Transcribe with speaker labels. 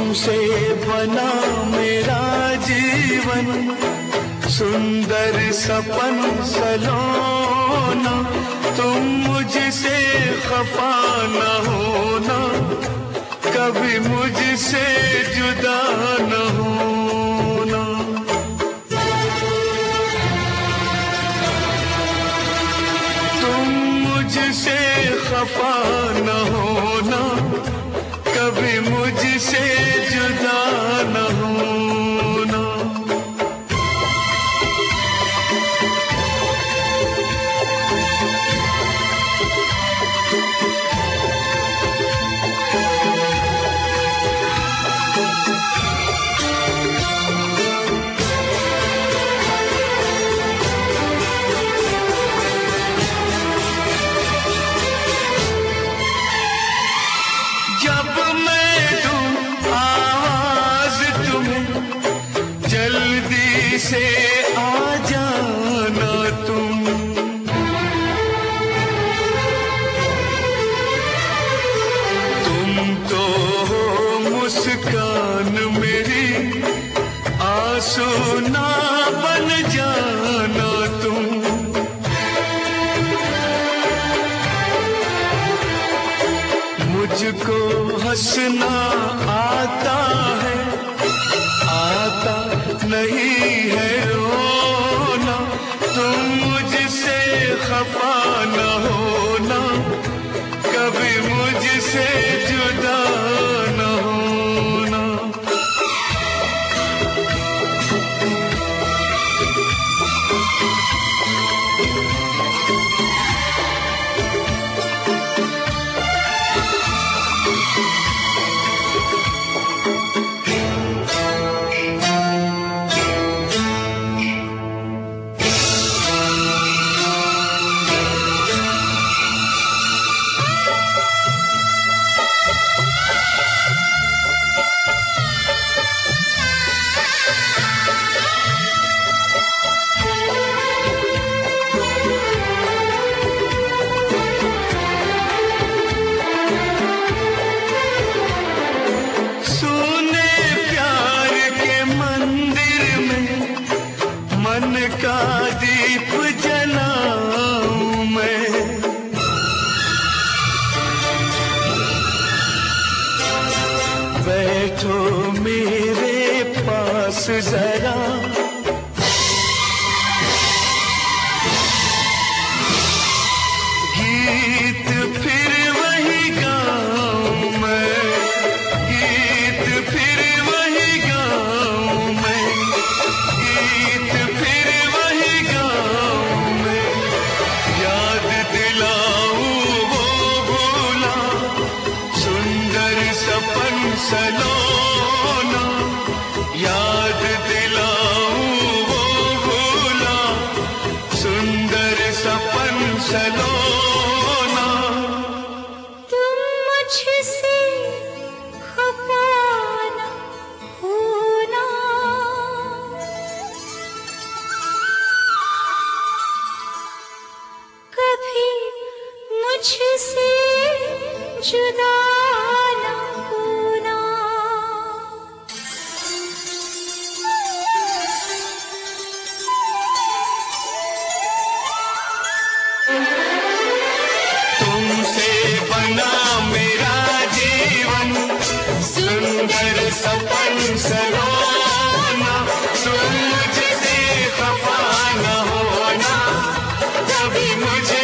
Speaker 1: तुमसे बना मेरा जीवन, सुंदर सपन सलोना। तुम मुझसे खफा न होना, कभी मुझसे जुदा न होना। तुम मुझसे खफा न होना, कभी मुझसे जुदा न होना। जब मैं दूं आवाज तुम्हें, जल्दी से आ जाना तुम। तुम तो हो मुस्कान मेरी, आंसू ना बन जाना तुम। मुझको हंसना आता है, आता नहीं है रोना। तुम मुझसे खफा न होना, कभी मुझसे जुदा न होना। मन का दीप जलाऊं मैं, बैठो मेरे पास जरा, गीत फिर वही गाऊं मैं, गीत फिर वही गाऊं मैं, गीत फिर वही गाऊं मैं। याद दिलाऊं वो भूला सुंदर सपन सलोना, याद दिलाऊं वो भूला सुंदर सपन सलोना।
Speaker 2: तुम मुझसे खफा न होना, कभी मुझसे जुदा न होना।
Speaker 1: तुमसे बना मेरा जीवन, सुंदर सपन सलोना। तुम मुझसे खफा न होना, कभी मुझे